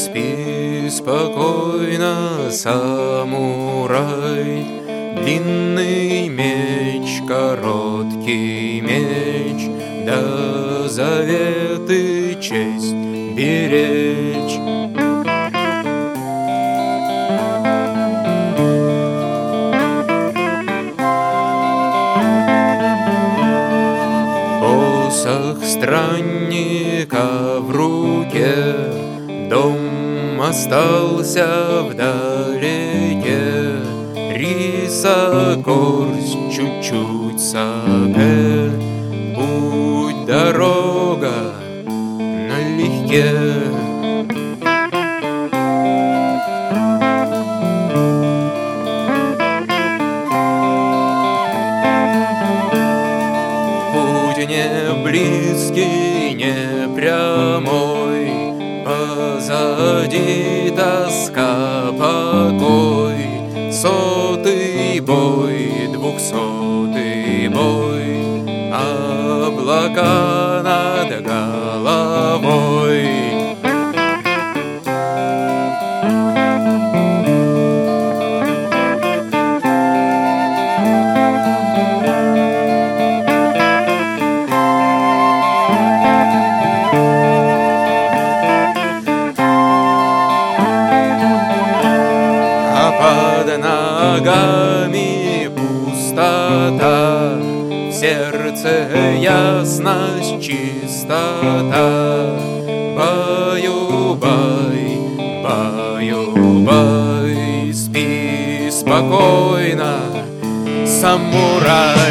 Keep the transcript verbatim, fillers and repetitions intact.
Спи спокойно, самурай, длинный меч, короткий меч, да заветы честь беречь. Посох странника в руке, дом остался вдалеке, риса, горсть, чуть-чуть сапе, путь, дорога налегке. Путь не близкий, не прямой, позади тоска, покой, сотый бой, двухсотый бой, облака над головой. Под ногами пустота, в сердце ясность, чистота. Баю-бай, баю-бай, спи спокойно, самурай.